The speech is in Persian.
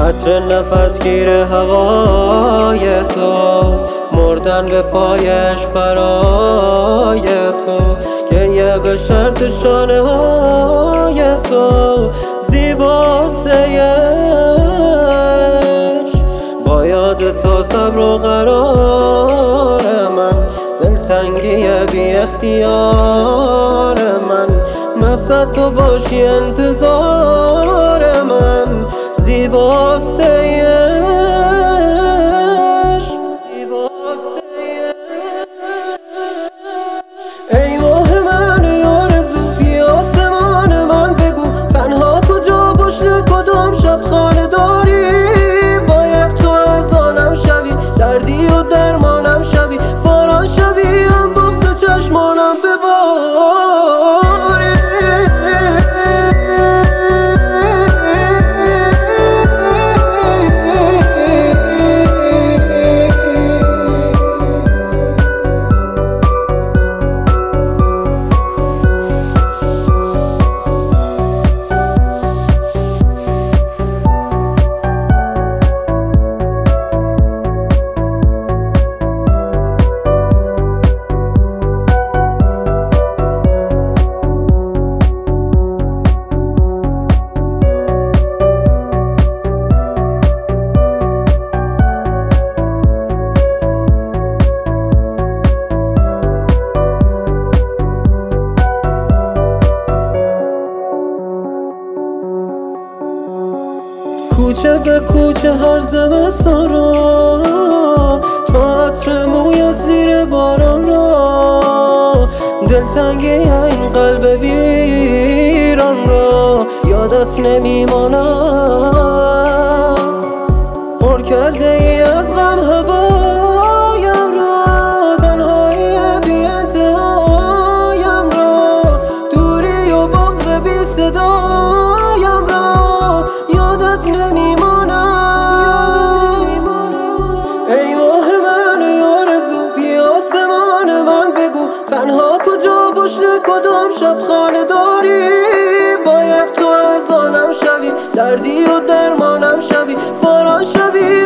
عطر نفس گیر هوای تو، مردن به پایش برای تو، گریه به شرط شانه های تو، زیباست عشق با یاد تو، صبر و قرار من، دلتنگی بی اختیار من، مثل تو باشی انتظار من، زیباست عشق. ای ماه من، ای آرزو، بی آسمان من بگو تنها کجا پشت کدام شب خانه داری؟ باید تو از آنم شوی، دردی و درمانم شوی، باران شوی هم بغض چشمانم بباری. کوچه به کوچه هر زمستان را، تو عطر مویت زیر باران را، دلتنگی این قلب ویران را یادت نمیماند. پر کرده ای از غم هوایم را، تنهایی بی انتهایم را، دوری و بغض بی صدایم را یادت نمیماند. ای ماه من، ای آرزو، بی آسمان من بگو تنها کجا پشت کدام شب خانه داری؟ باید تو از آنم شوی، دردی و درمانم شوی، باران شوی